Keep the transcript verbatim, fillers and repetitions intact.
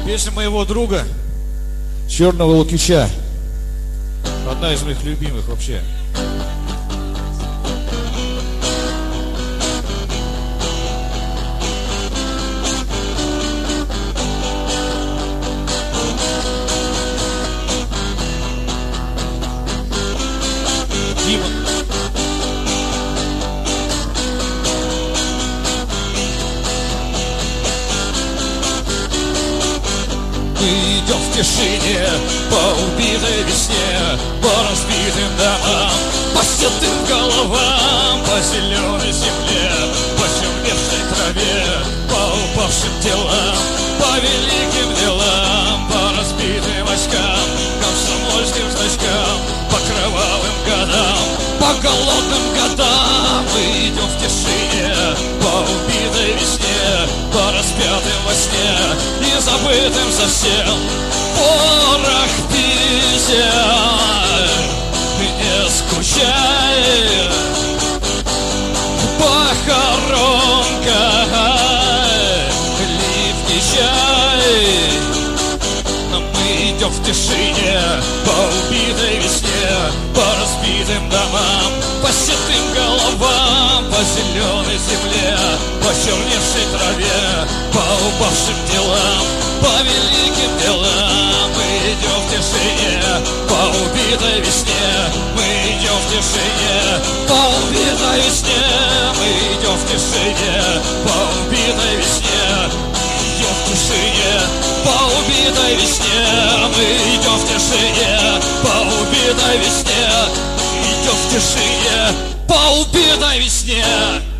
Песня моего друга Черного Лукича. Одна из моих любимых вообще. Дима. Мы идем в тишине по убитой весне, по разбитым домам, по седым головам, по зеленой земле, по черневшей траве, по упавшим телам, по великим делам, по разбитым очкам, комсомольским значкам, по кровавым годам, по голодным годам. Мы идем в тишине по убитой весне, по распятым во сне и забытым совсем. Порох песен, не скучай, похоронка, ливни чай. Но мы идем в тишине по убитой весне, по разбитым домам, по седым головам, по зеленой земле, по черневшей траве, по упавшим телам, по великим делам. Мы идем в тишине по убитой весне, мы идем в тишине по убитой весне, мы идем в тишине по убитой весне, идем в тишине по убитой весне, мы идем в тишине по убитой весне, идем в тишине по убитой весне.